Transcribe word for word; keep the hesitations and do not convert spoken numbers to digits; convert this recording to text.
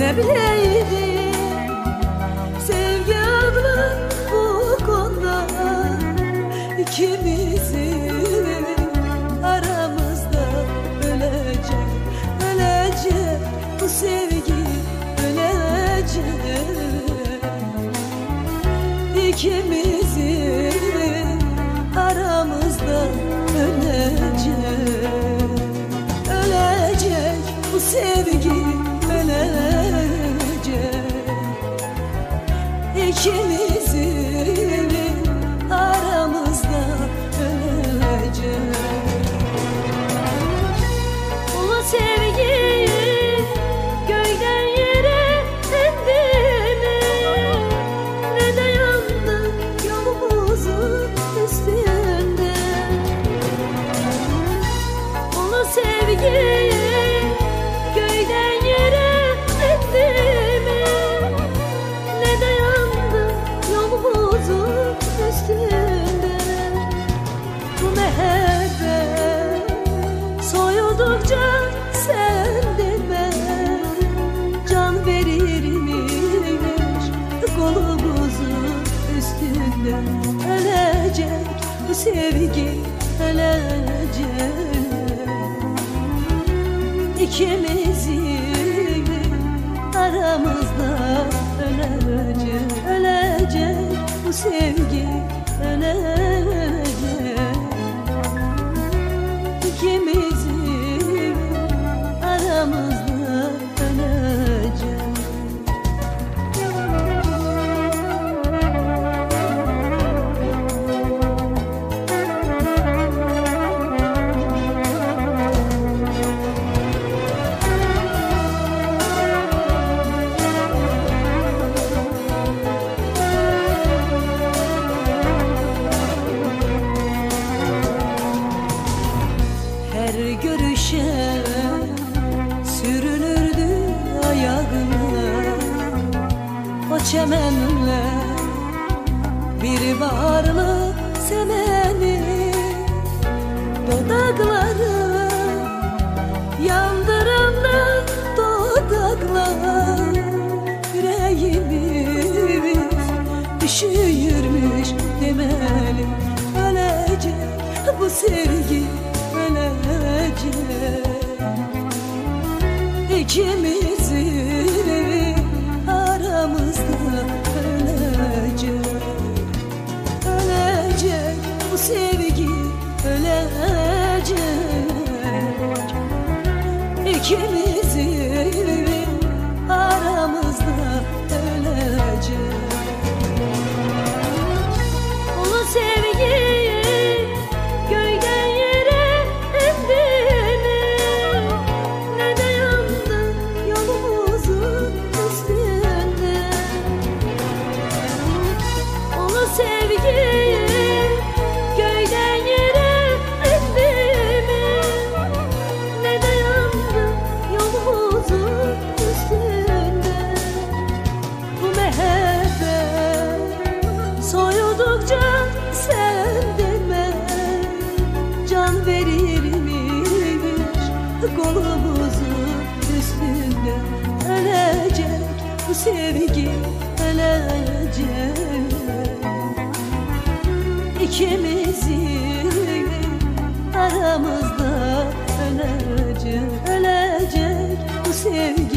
Ne bileydim sevgi adlı bu konuda, ikimizin aramızda ölecek, ölecek bu sevgi, ölecek. İkimizin aramızda ölecek, ölecek bu sevgi, ölecek. İkimizin aramızda ölecek. Ulu sevgi gökten yere indi mi? Ne de yandı yolumuzun üstünde. Ulu sevgi gökten yere indi mi? Ne de yandı yolumuzun üstünde. Bu mehabbet soyuldukça sendime can verirmiş kolumuzun üstünde. Ölecek bu sevgi, ölecek. İkimizin aramızda ölecek, ölecek bu sevgi, ölecek. İkimizin aramızda ölecek. Her görüşe sürünürdü ayağına, o çemenler bir varlık semeni. Dudakları yandıran da dudaklar, yüreğimiz üşüyormuş demeli. Ölecek bu sevgi, ölecek. İkimizin aramızda ölecek, ölecek bu sevgi, ölecek. İkimizin aramızda ölecek. Ulu sevgi gökten yere indi mi? Ne de yandı yolumuzun üstünde. Ulu sevgi gökten yere indi mi? Ne de yandı yolumuzun üstünde. Bu mehabbet soyuldukça sendime can verirmiş kolumuzun üstünde. Ölecek bu sevgi, ölecek. İkimizin aramızda ölecek, ölecek bu sevgi,